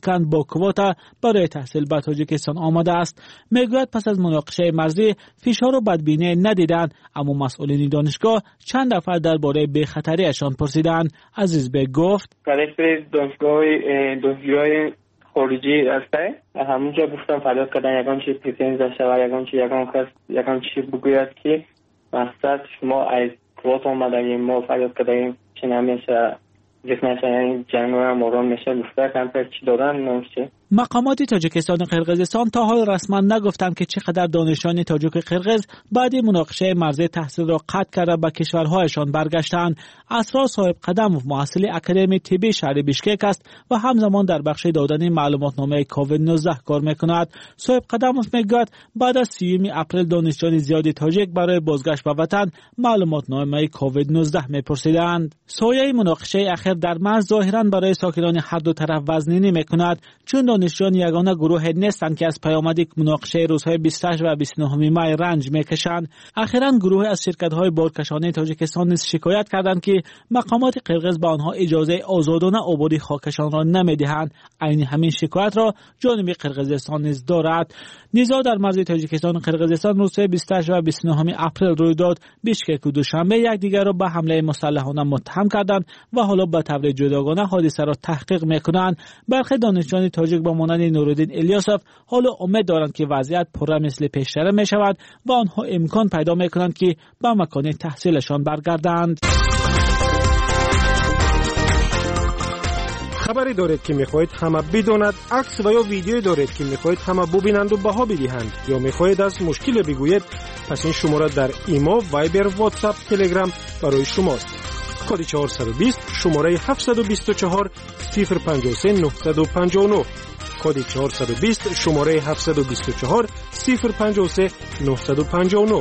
تاشکند با کوتا برای تحصیل به تاجیکستان آمده است. میگوید پس از مناقشه مرزی فشار و بدبینی ندیدند، اما مسئولین دانشگاه چند دفعه درباره بی‌خطریشان پرسیدند. عزیز به گفت کالج دانشگاه خارجی است. همونجا گفتم فریاد کردن یگان چیز پرزنت داشته و یگان چیز بگوید که مقصد شما از کوات آمدنیم، ما فریاد کردیم چه نمیشه جسمش این جنگ و موران میشه گفته کمتر چی دادن نمیشه. مقامات تاجیکستان و قرقیزستان تا حال رسما نگفتند که چقدر دانشجویان تاجیک قرقیز بعد مناقشه مرزی تحصیل را قطع کرده به کشورهایشان برگشتند. اسرار صاحب قدم محصل اکادمی طبی شهر بیشکک است و همزمان در بخش دادن معلوماتنامه کووید 19 کار میکند. صاحب قدم میگوید بعد از 30 اپریل دانشجویان زیادی تاجیک برای بازگشت به وطن معلوماتنامه کووید 19 میپرسیدند. سایه مناقشه اخیر در مرز ظاهرا برای ساکنان هر دو طرف وزنی میکند، چون دانشجویان یگانه گروه نیستند که از پیامد مناقشه روزهای 28 و 29 می رنج میکشند. اخیراً گروه از شرکت‌های بارکشانه تاجیکستان نیز شکایت کردند که مقامات قرقیز به آنها اجازه آزادانه عبور خاکشان را نمیدهند. عین همین شکایت را جانب قرقیزستان نیز دارد. نزاع در مرز تاجیکستان و قرقیزستان روزهای 28 و 29 اپریل روی داد. بیشکک و دوشنبه یکدیگر را به حمله مسلحانه متهم کردند و حالا به طور جداگانه حادثه را تحقیق میکنند. برخی دانشجویان تاجیک با مانند نورالدین الیاسف حالا امید دارند که وضعیت پررا مثل پیشتر می شود و آنها امکان پیدا می کنند که به مکان تحصیلشان برگردند. خبری دارید که میخواهید همه بداند، عکس و یا ویدیویی دارید که میخواهید همه ببینند و بها بدهند، یا میخواهید از مشکل بگویید، پس این شماره در ایما، وایبر، واتساپ، تلگرام برای شماست. کد 420 شماره 724 053 959. کد 420 شماره 724 053 959.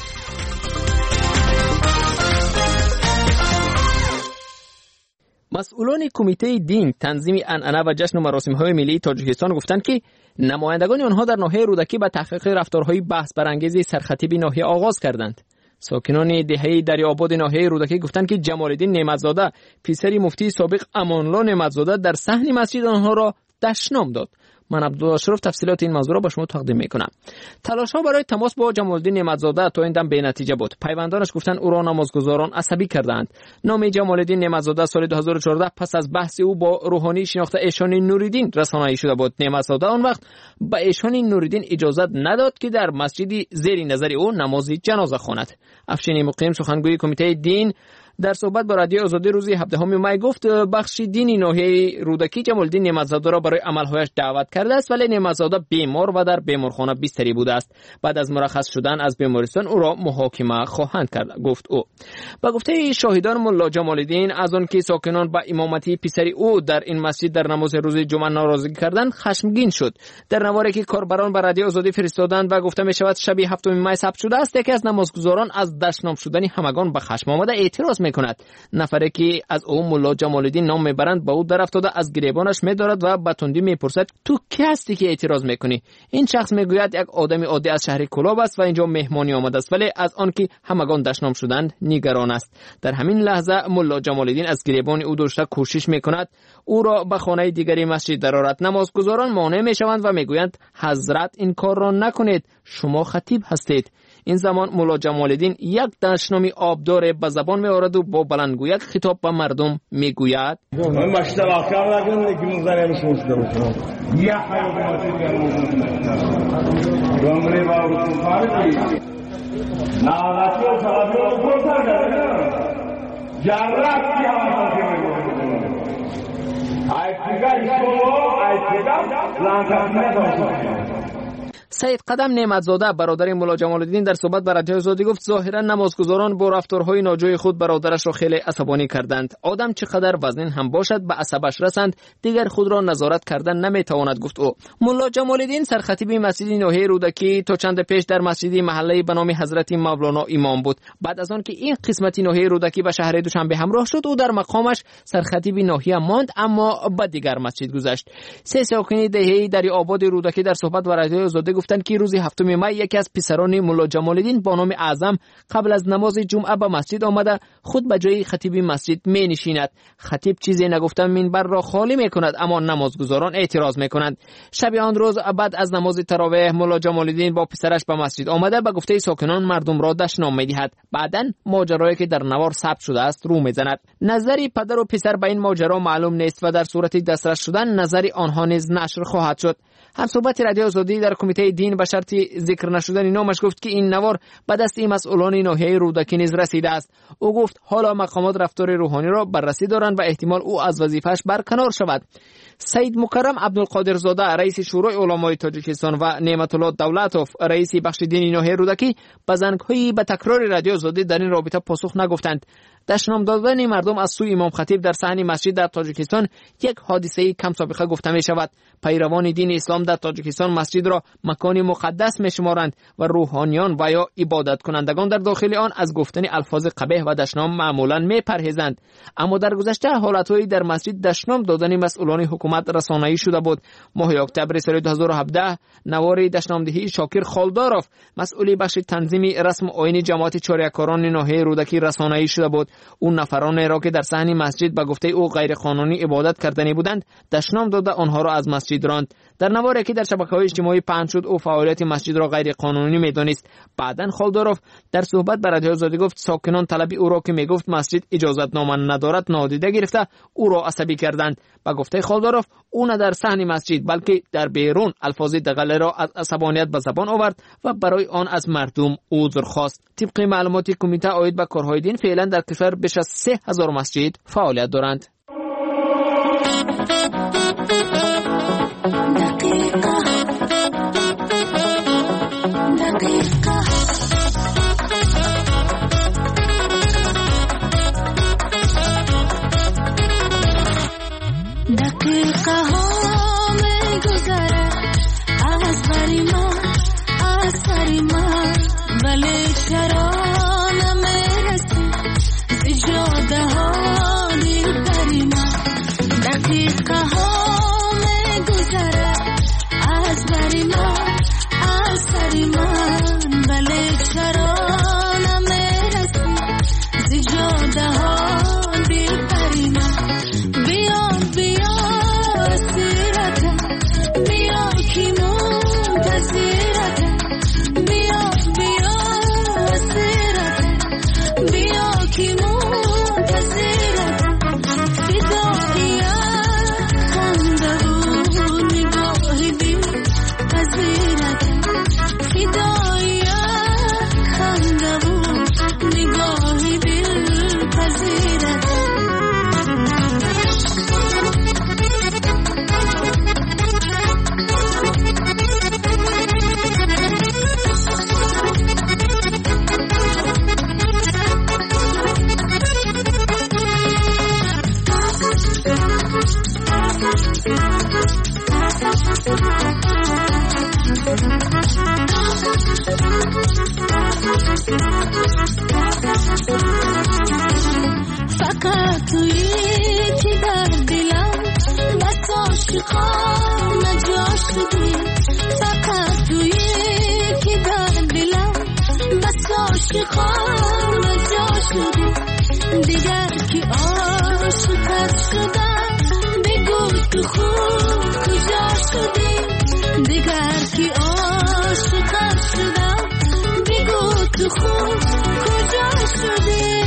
مسئولان کمیته دین، تنظیم عنعنه و جشن و مراسم‌های ملی تاجیکستان گفتند که نمایندگان آنها در ناحیه رودکی به تحقیق رفتارهای بحث برانگیز سرخطیب ناحیه آغاز کردند. ساکنان دهه دریاباد ناحیه رودکی گفتند که جمال‌الدین نعمت‌زاده، پسر مفتی سابق امان‌الله نعمت‌زاده، در صحن مسجد آنها را دشنام داد. من عبدالاشرف تفصیلات این موضوع را به شما تقدیم میکنم. تلاش‌ها برای تماس با جمال‌الدین نعمت‌زاده تا این دم بی‌نتیجه بود. پیوندانش گفتند او را نمازگزاران عصبی کردند. نام جمال‌الدین نعمت‌زاده سال 2014 پس از بحث او با روحانی شناخته ایشان نوریدین رسانه‌ای شده بود. نعمت‌زاده آن وقت به ایشان نوریدین اجازه نداد که در مسجدی زیر نظر او نماز جنازه خواند. افشین مقیم سخنگوی کمیته دین در صحبت با رادیو آزادی روز 17 می گفت بخش دینی ناحیه رودکی جمال‌الدین نعمت‌زاده را برای عمل‌هایش دعوت کرده است، ولی نعمت‌زاده بیمار و در بیمارخانه بستری بوده است. بعد از مرخص شدن از بیمارستان او را محاکمه خواهند کرد، گفت او. با گفته شاهدان ملا جمال‌الدین از آن که ساکنان با امامتی پسر او در این مسجد در نماز روز جمعه ناراضی کردند خشمگین شد. در نواری که کاربران به رادیو آزادی فرستادند و گفته می شود شب 7 می ثبت شده است، یکی از نمازگزاران از دشنام شدن همگان به خشم آمده اعتراض می‌کند. نفری که از او ملا جمال‌الدین نام میبرند با او در افتاده از گریبانش می‌دارد و به تندی میپرسد تو کی هستی که اعتراض میکنی؟ این شخص میگوید یک آدم عادی از شهر کلاب است و اینجا مهمانی آمده است، ولی از آن که همگان دشنام شدند نگران است. در همین لحظه ملا جمال‌الدین از گریبان او داشته کوشش میکند او را به خانه دیگری مسجد درآورد. نمازگزاران مانع میشوند و میگویند حضرت این کار را نکنید، شما خطیب هستید. این زمان ملا جمال‌الدین یک دشنامی آبدار به زبان می‌آورد و با بلندگویی خطاب به مردم میگوید سید قدم نعمت‌زاده برادر ملا جمال‌الدین در صحبت با رادیو آزادی گفت ظاهرا نمازگزاران با رفتارهای ناجوی خود برادرش را خیلی عصبانی کردند. آدم چقدر وزن هم باشد به عصبش رسند دیگر خود را نظارت کردن نمیتواند، گفت او. ملا جمال‌الدین سرخطیب مسجد ناحیه رودکی تا چند پیش در مسجدی محله به نام حضرت مولانا امام بود. بعد از آن که این قسمتی ناحیه رودکی به شهر دوشنبه همراه شد او در مقامش سرخطیب ناحیه ماند، اما به دیگر مسجد گذشت. سه ساکن دهه دریاباد رودکی در صحبت با رادیو آزادی گفتند که روز 7 می یکی از پسران ملا جمال الدین با نام اعظم قبل از نماز جمعه به مسجد آمده خود به جای خطیب مسجد می نشیند. خطیب چیزی نگفته منبر را خالی می کند، اما نمازگزاران اعتراض می کنند. شب آن روز بعد از نماز تراویح ملا جمال الدین با پسرش به مسجد آمده به گفته ساکنان مردم را دشنام می دهد. بعداً ماجرایی که در نوار ثبت شده است رو می زند. نظری پدر و پسر به این ماجرا معلوم نیست و در صورت دسترس شدن نظری آنها نیز نشر خواهد شد. همصحبت رادیو آزادی در کمیته دین به شرط ذکر نشدن نامش گفت که این نوار به دست مسئولان ناحیه رودکی نیز رسیده است. او گفت حالا مقامات رفتار روحانی را بررسی دارند و احتمال او از وظیفه‌اش برکنار شود. سید مکرم عبدالقادر زاده رئیس شورای علمای تاجیکستان و نعمت الله دولتوف رئیس بخش دینی ناحیه رودکی به زنگ‌های به تکرار رادیو آزادی در این رابطه پاسخ نگفتند. دشنام دادن مردم از سوی امام خطیب در صحن مسجد در تاجیکستان یک حادثه کم سابقه گفته می شود. پیروان دین اسلام در تاجیکستان مسجد را مکانی مقدس می شمارند و روحانیان و یا عبادت کنندگان در داخل آن از گفتن الفاظ قبیح و دشنام معمولا می پرهیزند. اما در گذشته حالت‌هایی در مسجد دشنام دادن مسئولان حکومت رسانه‌ای شده بود. ماه اکتبر سال 2017 نوار دشنامدهی شاکر خالداروف مسئول بخش تنظیم رسم آیین جماعت چاریکاران ناحیه رودکی رسانه‌ای شده بود. اون نفرانی را که در صحن مسجد به گفته او غیر قانونی عبادت کردنی بودند دشنام داده آنها را از مسجد راند. در نواری که در شبکه‌های اجتماعی پخش شد او فعالیت مسجد را غیر قانونی می‌دانست. بعداً خالداروف در صحبت با رادیو آزادی گفت ساکنان طلب او را که میگفت مسجد اجازتنامه ندارد نادیده گرفته او را عصبی کردند. با گفته خالداروف او نه در صحن مسجد بلکه در بیرون الفاظ دغله را از عصبانیت به زبان آورد و برای آن از مردم عذر خواست. طبق معلومات کمیته عاید به کارهای دین فعلا در کشور بیش از 3000 مسجد فعالیت دارند. دقیقه ها می گذره از بری من از سری من ولی چرا نمیرسی زجاده ها دیر بری من دقیقه ها می گذره از بری من از سری من ولی چرا نمیرسی زجاده ها دیر بری من بیا فقط تویی که در دلم بس عاشقانه جا شدی فقط تویی که در دلم بس عاشقانه جا شدی دیگر که عاشقت شدم بگو تو خوب کجا شدی دیگر که عاشقت شدم بگو تو خوب کجا شدی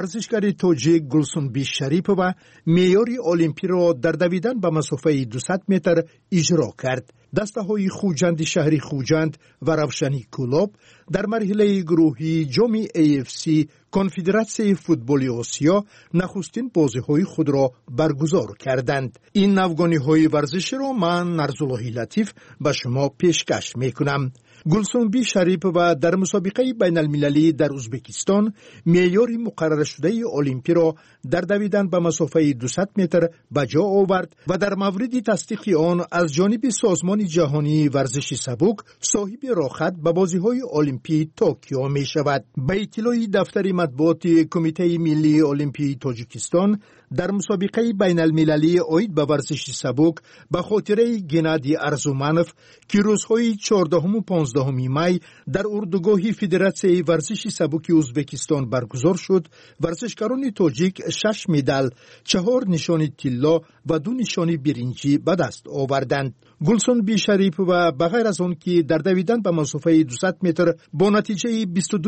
ورزشکار تاجیک گلسنبی شریپова معیار المپی را در دویدن به مسافه 200 متر اجرا کرد. دسته‌های خوجند شهری خوجند و روشنی کلوب در مرحله گروهی جام AFC کنفدراسیون فوتبال آسیا نخستین بازی‌های خود را برگزار کردند. این نوگانی‌های ورزشی را من نرزالله لطیف به شما پیشکش می‌کنم. گلسنبی شریپova در مسابقه بین المللی در ازبکستان معیار مقرر شده المپی را در دویدن به مسافه 200 متر به جا آورد و در مورد تصدیق آن از جانب سازمان جهانی ورزش سبک صاحب راهخط به بازی‌های المپی توکیو می شود. به اطلاع دفتر مطبوعات کمیته ملی المپی تاجیکستان در مسابقه بین المللی عاید به ورزش سبک به خاطر گنادی ارزومنوف که روزهای 14 و 15 می در اردوگاه فدراسیون ورزش سبک ازبکستان برگزار شد، ورزشکاران تاجیک 6 مدال، 4 نشان طلا و 2 نشان برنجی به دست آوردند. گلسنبی شریپova به غیر از آن که در دویدن به مسافه 200 متر با نتیجه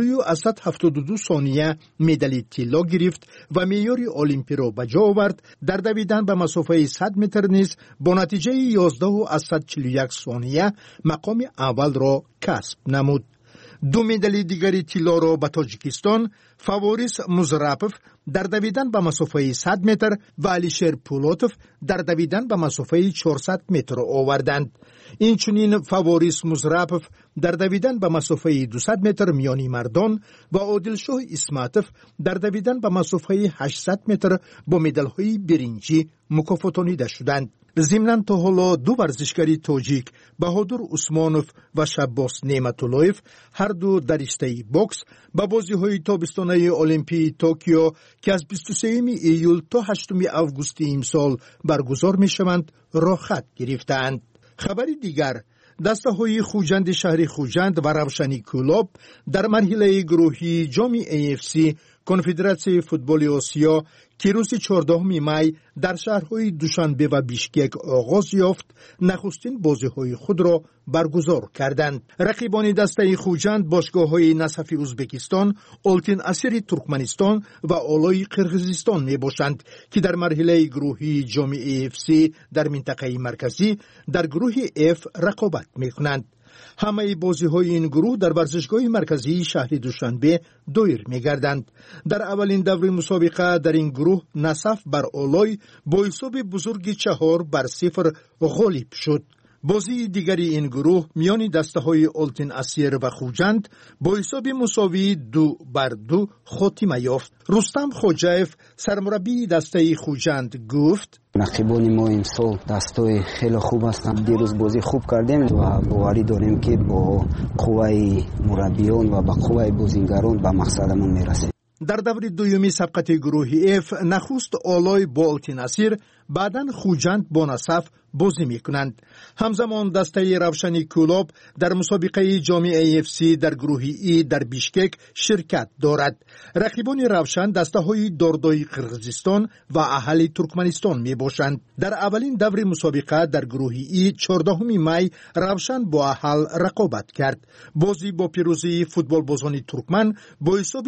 22.72 ثانیه مدال طلا گرفت و معیار المپی را به جا آورد، در دویدن به مسافه 100 متر نیز با نتیجه 11.41 ثانیه مقام اول را کسب نمود. 2 مدال دیگری طلا را به تاجیکستان فاوریس مزرپوف در دویدن به مسافه 100 متر و علیشیر پولوتوف در دویدن به مسافه 400 متر آوردند. اینچنین فاوریس مزرپوف در دویدن به مسافه 200 متر میانی مردان و عادلشاه اسماتوف در دویدن به مسافه 800 متر با مدال‌های برنجی مکافاتانیده شدند. ضمناً تا حالا 2 ورزشکار تاجیک بهادر عثمانوف و شباس نعمت‌اللهیف هر دو در رشته باکس به بازی‌های تابستانه المپی توکیو که از 23 ایول تا 8 آگوست امسال برگزار می‌شوند راهخط گرفتند. خبری دیگر، دسته‌های خوجند شهری خوجند و روشنی کلوب در مرحله گروهی جام AFC کنفدراسیون فوتبال آسیا که روز 14 می در شهرهای دوشنبه و بیشکک آغاز یافت، نخستین بازی‌های خود را برگزار کردند. رقیبان دسته خوجند باشگاه‌های نصفی ازبکستان، آلتین اسیر ترکمنستان و آلای قرقیزستان میباشند که در مرحله گروهی جام AFC در منطقه مرکزی در گروه F رقابت می‌کنند. همه بازی‌های این گروه در ورزشگاه مرکزی شهر دوشنبه دایر می‌گردند. در اولین دور مسابقه در این گروه نصف بر آلای با حساب بزرگ 4-0 غالب شد. بازی دیگری این گروه میان دسته‌های آلتین اسیر و خوجند با حساب مساوی 2-2 خاتمه یافت. رستم خوجایف سرمربی دسته خوجند گفت: رقیبان ما امسال دستای خیلی خوب هستند. دیروز بازی خوب کردیم و باوری داریم که با قوای مربیان و با قوای بازیگران به مقصدمون میرسیم. در دور دومی سبقت گروه F نخست آلای با آلتین اسیر، بعداً خوجند با نصف بازی میکنند. همزمان دسته روشنی کلوب در مسابقه جام AFC در گروه E در بیشکک شرکت دارد. رقیبان روشن دسته های داردای قرقیزستان و اهل ترکمنستان می باشند. در اولین دور مسابقه در گروه E 14 می روشن با اهل رقابت کرد. بازی با پیروزی فوتبال بازان ترکمن با حساب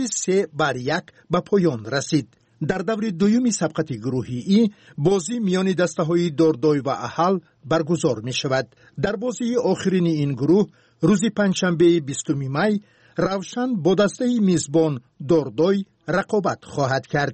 3-1 به پایان رسید. در دور دومی سبقت گروهی ای بازی میان دسته های داردای و اهل برگزار می شود. در بازی آخرین این گروه روز پنجشنبه 20 می روشن با دسته میزبان داردای رقابت خواهد کرد.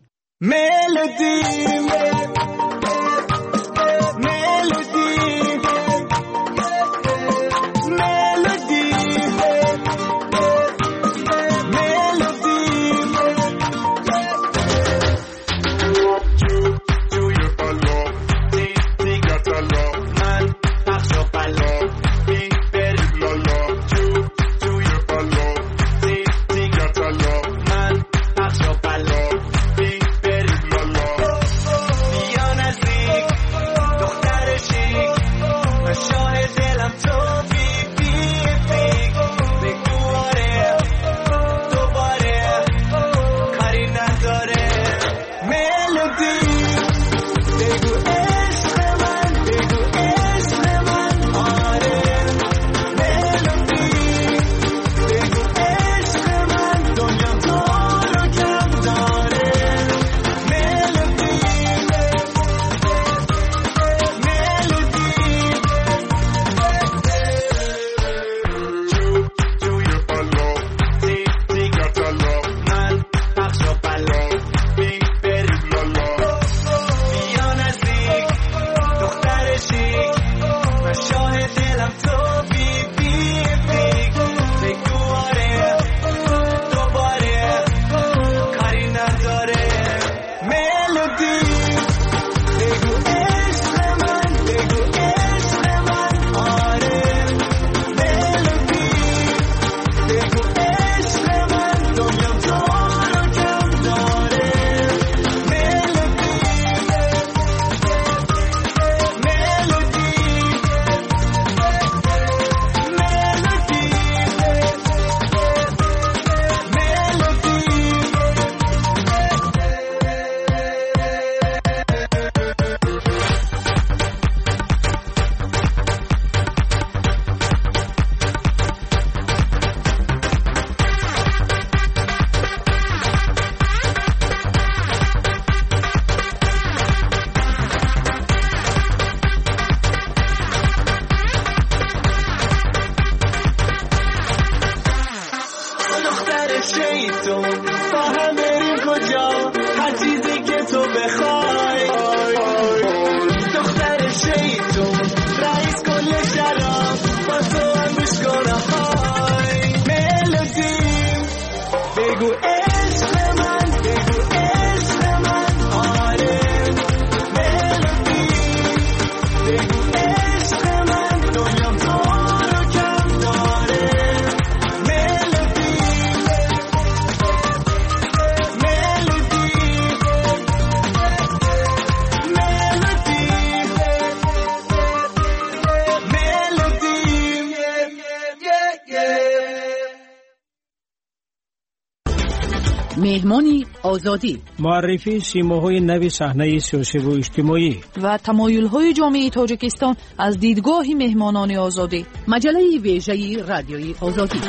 مهمانی آزادی، معرفی شیماهای نوی صحنه سیاسی و اجتماعی و تمایل‌های جامعه تاجیکستان از دیدگاه مهمانان آزادی. مجله ویژه رادیوی آزادی.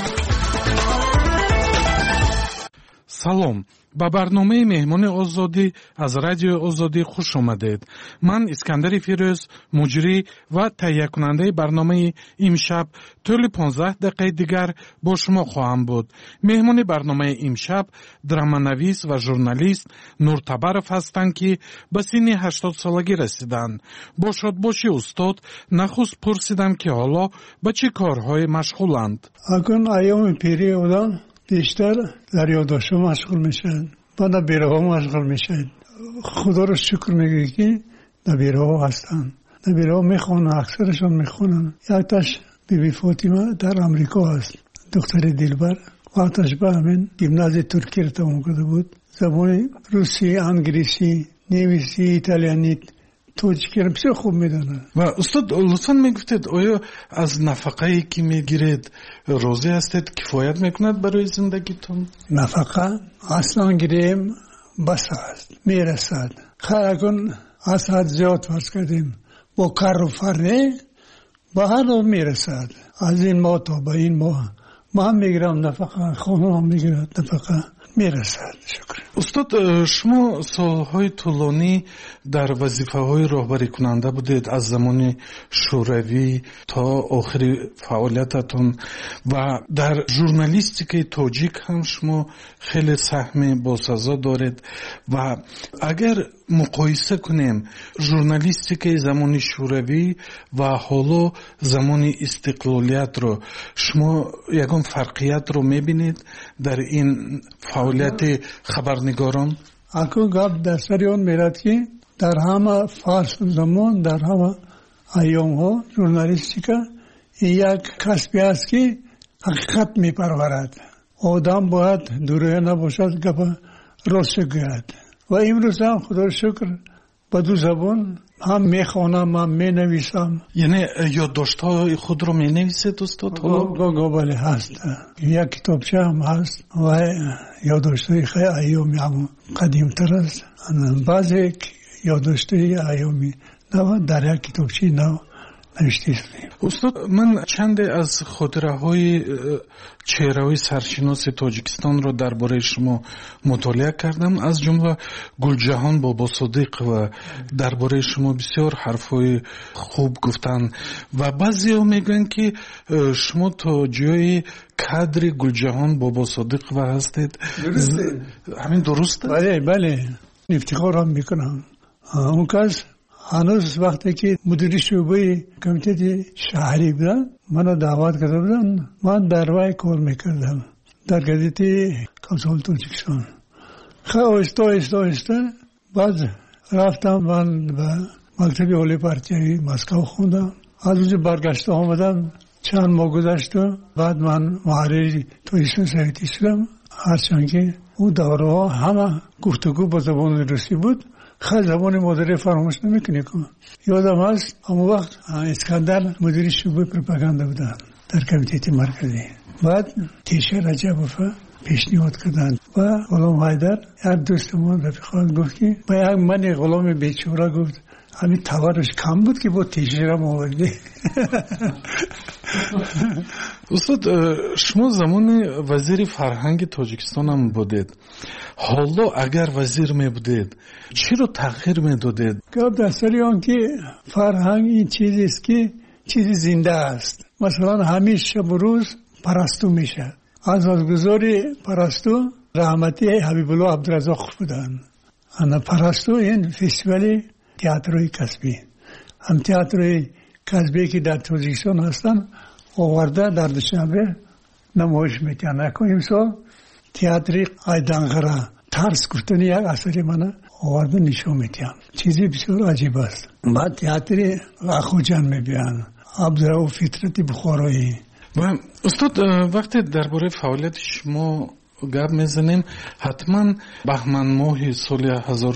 سلام، با برنامه مهمان آزادی از رادیو آزادی خوش آمدید. من اسکندر فیروز، مجری و تهیه کننده برنامه امشب طول 15 دقیقه دیگر با شما خواهم بود. مهمان برنامه امشب درامانویس و ژورنالیست نورتبارов هستند که به سن 80 سالگی رسیدند. با شادباشی استاد نخست پرسیدم که حالا به چه کارهای مشغولند. اکنون ایام پیری بودن بیشتر در یادداشت مشغول میشن و در بیراه مشغول میشن. خدا رو شکر میگه که در بیراه هستن، در بیراه میخونن، اکثرشون میخونن. یکتاش بیبی فاطمه در امریکا هست، دختر دلبر، وقتش به همین گیمنازی ترکی رو تمام کرده بود. زبان روسی، انگلیسی، نویسی، ایتالیانی، توجیکی رو بسیار خوب میدونن. و استاد لطفاً میگفتید آیا از نفقه‌ای که میگیرید راضی هستید؟ کفایت میکند برای زندگیتون؟ نفقه اصلا گیریم بس است، میرسد. خیلی از حد زیاد فرض کردیم با کار و فرنه با هر رو میرسد. از این ماه تا به این ماه ما هم میگیرم نفقه، خانم هم میگیرد نفقه، میرسد. شکر. استاد شما سالهای طولانی در وظیفه‌های راهبری کننده بودید، از زمان شوروی تا آخر فعالیتتون، و در ژورنالیستیک تاجیک هم شما خیلی سهم باسزا دارید. و اگر مقایسه کنیم ژورنالیستیک زمان شوروی و حالا زمان استقلالیت رو، شما یکم فرقیت رو میبینید در این فعالیت خبرنگاران؟ اکنون گپ در سر اون میرد که در همه فصل زمان، در همه ایام ها ژورنالیستیک یک کسبی است که حقیقت میپرورد. آدم باید دروغ نباشد، گپ راست گوید. و امروز هم خدا رو شکر با دو زبان هم میخوانم هم مینویسم. یعنی یادداشت‌های خود رو مینویسید استاد؟ بله هست، یک کتابچه هم هست و یادداشت‌های خیلی ایامی هم قدیم‌تر است. بعضی یادداشت‌های ایامی نو در یک کتابچه نو نوشته است. استاد من چند از خاطره‌های چهره‌های سرشناس تاجیکستان رو درباره شما مطالعه کردم، از جمله گلجهان بابا صادق و درباره شما بسیار حرفای خوب گفتن و بعضی‌ها میگن که شما تا جای کادر گلجهان بابا صادق و هستید. درسته؟ همین درسته؟ بله افتخارم میکنم. اون کس هنوز وقتی که مدیر شعبه کمیته شهری بودن منو دعوت کرده بودن، من در وای کار میکردم در گزیده کانسول تاجیکستان. خیلی آهسته بعد رفتم من به مکتب عالی پارتیایی مسکو خوندم. از اونجا برگشته آمدم، چند ماه گذشت و بعد من محرر تلویزیون سویتی شدم. هرچند که اون دوره ها همه گفتگو با زبان روسی بود، خیلی زبان مادری فراموش نمیکنی کنم. یادم هست اون وقت اسکندر مدیر شعبه پروپاگاندا بودن در کمیته مرکزی. بعد تیشه رجبوف پیشنهاد کردند و غلام حیدر یک دوستمون رفیقان گفت که با یک من غلام بیچاره گفت همین توارش کم بود که با تیشه را آورده. استاد شما زمان وزیر فرهنگ تاجیکستان هم بودید. حالا اگر وزیر می بودید چی رو تغییر می دادید؟ گفت در سری آن که فرهنگ این چیزی است که چیزی زنده است. مثلا همیشه شب و روز پرستو میشه. آزادگزاری پرستو رحمتی حبیب الله عبدالرزاق بودن. انا پرستو این فستیوال تئاتروی کسبی، هم تئاتروی کسبی که در تاجیکستان هستن آورده در دوشنبه نمایش میتن. امسال تئاتر ایدانغرا ترس گفتن یک اثر من آورده نشون میتن. چیزی بسیار عجیب است. بعد تئاتر اخوجان میبینن، عبدالرؤوف فطرتی بخارایی. و استاد وقتی درباره فعالیت شما گپ میزنیم حتما بهمن ماه سال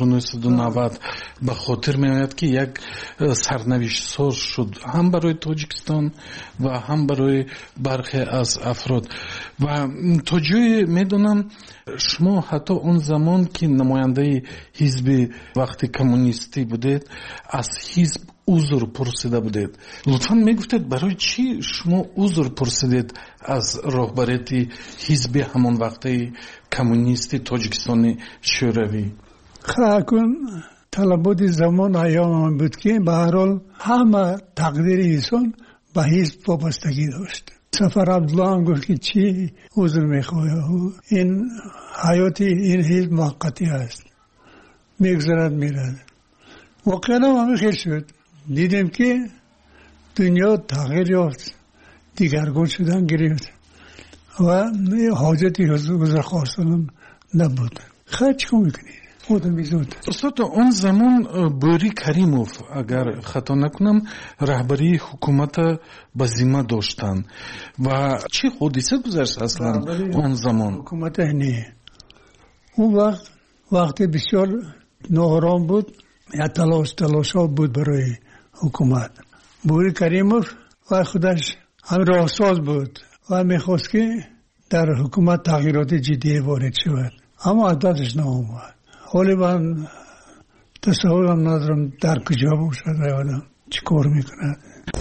1990 به خاطر میآید که یک سرنوشت ساز شد هم برای تاجیکستان و هم برای برخی از افراد. و تا جایی میدونم شما حتی اون زمان که نماینده حزب وقتی کمونیستی بودید از حزب عذر پرسیده بودید. لطفاً میگفتید برای چی شما عذر پرسیدید از رهبریت حزب همون وقتی کمونیستی تاجیکستان شوروی؟ خاکون طلبات زمان ایام بود که به هر حال همه تقدیر انسان به حزب وابستگی داشت. سفر عبدالله هم گفت که چی عذر میخواه، این حیات این حزب موقتی است، میگذرد میرد. واقعا همه خیلی شد. دیدیم که دنیا تغییر یافت، دیگرگون شدن گرفت و حاجتی حضور خواستن نبود. خیلی چکو میکنید خودم بیزود. استاد اون زمان بوری کریموف اگر خطا نکنم رهبری حکومت به ذمه داشتن و چی حادثه گذشت اصلا اون زمان؟ حکومت نه اون وقت بسیار ناآرام بود، یا تلاش ها بود برای حکومت. بوری کریموف و خودش هم راهساز بود و میخواست که در حکومت تغییرات جدی وارد شود، اما عددش نامومد. حالی من تصورم ندارم در کجا باشد و آدم چی کار میکند.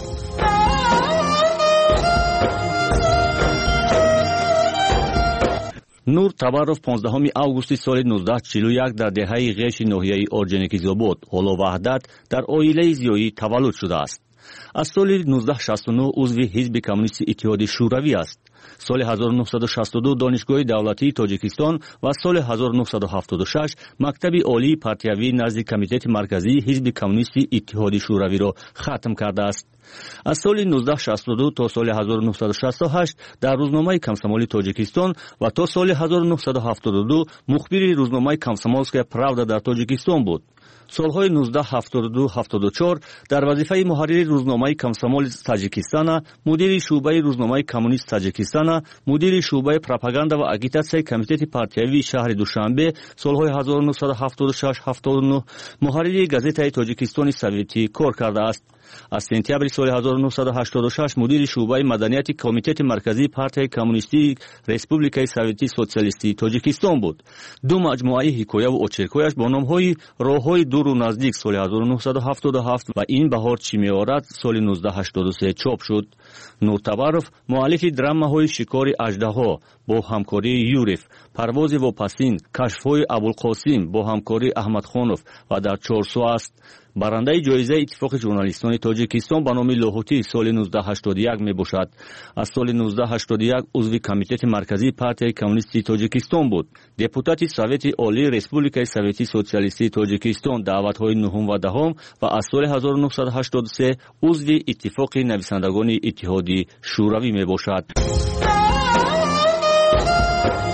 نور табаров 15 августи соли 1941 дар деҳаи ғеши ноҳияи орҷоникизобод ҳоло ваҳдат дар оилаи зиёӣ таваллуд шудааст. аз соли 1969 узви ҳизби коммунисти иттиҳоди шӯравӣ аст. соли 1962 донишгоҳи давлатии тоҷикистон ва соли 1976 мактаби олии партиявӣ назди комитети марказии ҳизби коммунисти иттиҳоди шӯравиро хатм кардааст. аз соли 1962 то соли 1968 дар рӯзномаи комсомоли тоҷикистон ва то соли 1972 мухбири рӯзномаи комсомольская правда дар тоҷикистон буд. солҳои 1972-74 дар вазифаи муҳаррири рӯзномаи комсомоли таҷикистона, мудири шуъбаи рӯзномаи коммунист таҷикистона, мудири шуъбаи пропаганда ва агитатсияи комитети партиявии шаҳри душанбе, солҳои 1976-79 муҳаррири газетаи тоҷикистони советӣ кор кардааст. аз сентябри соли 1986 мудири шуъбаи маданияти комитети марказии партияи коммунистии республикаи советии социалистии тоҷикистон буд. ду маҷмуаи ҳикояву очеркҳояш бо номҳои роҳҳои дуру наздик соли 1977 ва ин баҳор чӣ меорад соли 1983 чоп шуд. нур табаров муаллифи драмаҳои шикори аждаҳо бо ҳамкории юрев, парвози вопасин, кашфҳои абулқосим бо ҳамкории аҳмадхонов ва дар чорсу аст. барандаи ҷоизаи иттифоқи журналистони тоҷикистон ба номи лоҳутӣ соли 1981 мебошад. аз соли 1981 узви комитети марказии партияи коммунисти тоҷикистон буд. депутати совети олии республикаи советии социалистии тоҷикистон даъватҳои нуҳум ва даҳум ва аз соли 1983 узви иттифоқи нависандагони иттиҳоди шӯравӣ мебошад.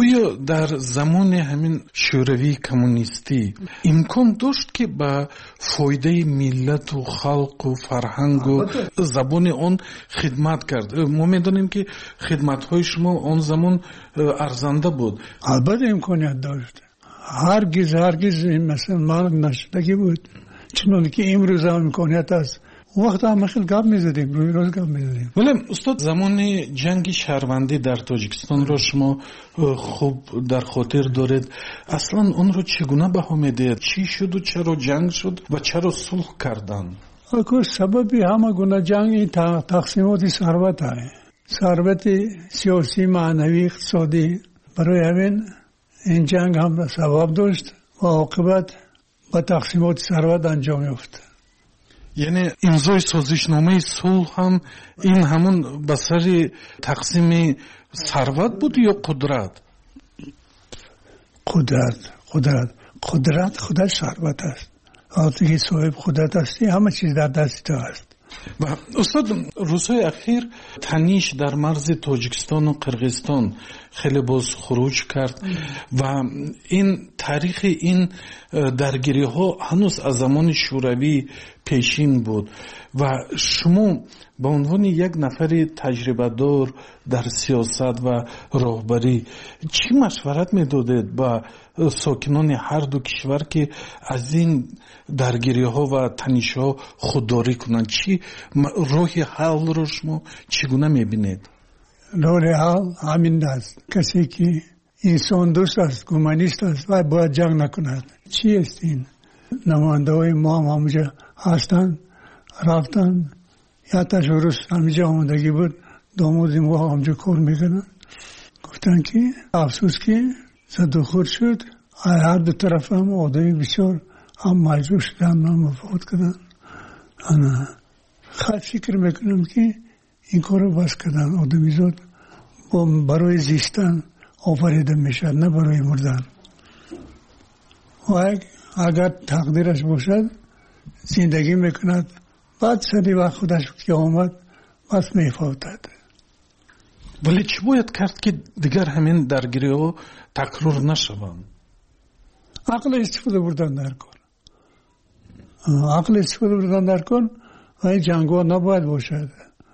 آیا در زمان همین شوروی کمونیستی امکان داشت که به فایده ملت و خلق و فرهنگ و زبان آن خدمت کرد؟ ما میدانیم که خدمت‌های شما آن زمان ارزنده بود. البته امکانیت داشت. هرگز مثلا مرگ نشدگی بود، چون که امروز هم امکانیت است. وقت هم خیلی گپ میزدیم، روز گپ میزدیم. ولی استاد زمان جنگ شهروندی در تاجیکستان را شما خوب در خاطر دارید. اصلا اون رو چگونه بها میدید؟ چی شد و چرا جنگ شد و چرا صلح کردن؟ اگر سببی همه گونه جنگ این تقسیمات ثروت است. ثروت سیاسی، معنوی، اقتصادی. برای همین این جنگ هم سبب داشت و عاقبت با تقسیمات ثروت انجام یافت. یعنی امضای سازشنامه صلح هم این همون بسر تقسیم ثروت بود یا قدرت؟ قدرت خودش ثروت است. وقتی که صاحب قدرت هستی همه چیز در دست تو است. و استاد روزهای اخیر تنش در مرز تاجیکستان و قرقیزستان خیلی باز خروج کرد و این تاریخ این درگیری ها هنوز از زمان شوروی پیشین بود و شما به عنوان یک نفر تجربه دار در سیاست و راهبری چی مشورت میدادید با ساکنان هر دو کشور که از این درگیری ها و تنش ها خودداری کنند؟ چی راه حل رو شما چگونه میبینید؟ راه حل همین است. کسی که انسان دوست است، گومانیست است و باید جنگ نکند. چی است این؟ نماینده های ما هم همونجا هستند، رفتن یا تشورس همینجا آمدگی بود، دامادی ما همونجا کار میکنن. گفتن که افسوس که زد خورد شد، هر دو طرف هم آدمی بسیار هم مجروح شدن، هم مفاقت کردن. انا خیلی فکر میکنم که این کار رو بس کردن. آدمی زاد برای زیستن آفریده میشد، نه برای مردن. و اگر تقدیرش باشد زندگی میکند، بعد سری وقت خودش که آمد بس میفوتد. ولی چی باید کرد که دیگر همین درگیری ها تکرار نشوند؟ عقل استفاده بردن در کن و این جنگ ها نباید باشد.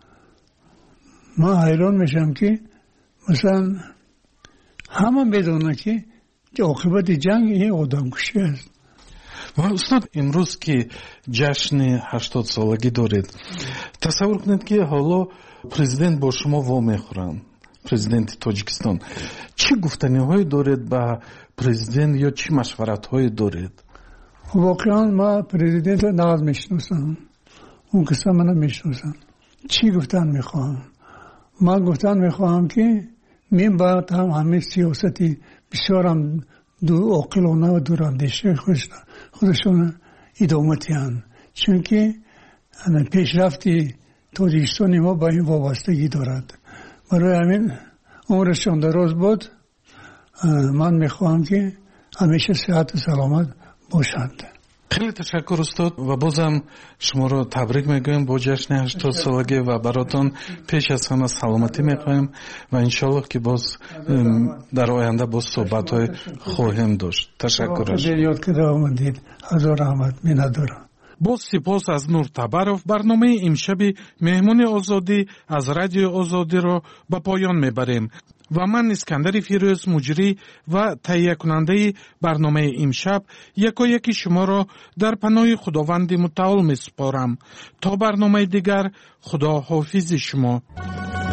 من حیران میشم که مثلا همه میدونه که عاقبت جنگ این آدم کشی است. و استاد امروز که جشن 80 سالگی دارید، تصور کنید که حالا پرزیدنت با شما وا میخورن، پرزیدنت تاجیکستان، چی گفتنی هایی دارید با پرزیدنت یا چی مشورت هایی دارید؟ واقعا ما پرزیدنت رو ناز میشناسم، اون کسا من میشناسم. چی گفتن میخواهم؟ من گفتن میخواهم که من باید هم همه سیاستی بسیار هم دو عاقلانه و دوراندیشه خودشون ادامتی هستند، چون که پیشرفتی تاجیکستان ما با این وابستگی دارد. برای همین عمرشان دراز بود. من میخواهم که همیشه صحت و سلامت باشند. خیلی تشکر استاد و بازم شما رو تبریک میگویم با جشن 80 سالگی و براتون پیش از همه سلامتی میخوایم و انشالله که باز در آینده باز صحبت های خواهیم داشت. تشکر. یاد کرده آمدید. هزار رحمت. میندارم. باز سپاس از نور تبرов. برنامه امشب مهمون آزادی از رادیو آزادی را به پایان میبریم و من اسکندر فیروز مجری و تهیه کننده برنامه امشب یکی شما را در پناه خداوند متعال میسپارم. تا برنامه دیگر، خدا حافظ شما.